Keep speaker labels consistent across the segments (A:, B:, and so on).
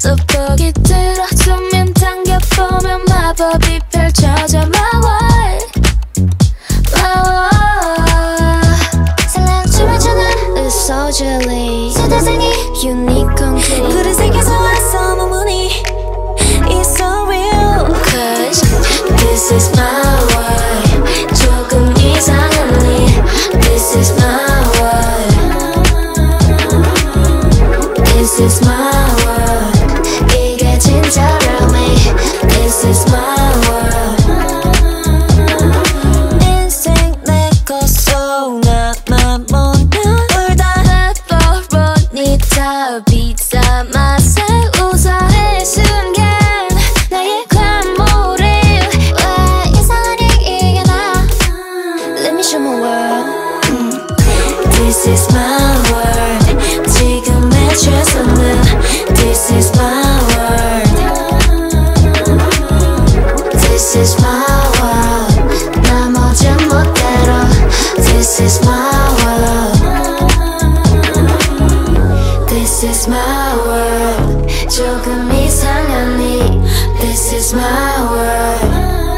A: 또 보기 들어 손면 당겨보면 마법이 펼쳐져 My world, my world. 설레는 춤을 추는 It's so jelly 세대생이 unique complete 푸른 색에서 왔어 무문이 It's so real Cause this is my world 조금 이상한 일 This is my world This is my world 이게 진짜 real me This is my world 인생 내 것도 나만 보면 울다 보니까 비자 맛에 웃어 이 순간 나의 과몰입 왜 이상하니 이게 나 Let me show my world This is my world 지금의 최선을 This is my world This is my world 나 모진 멋대로 This is my world This is my world 조금 이상한 이 This is my world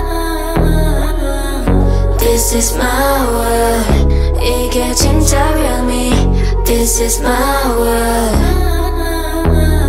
A: This is my world 이게 진짜 real me This is my world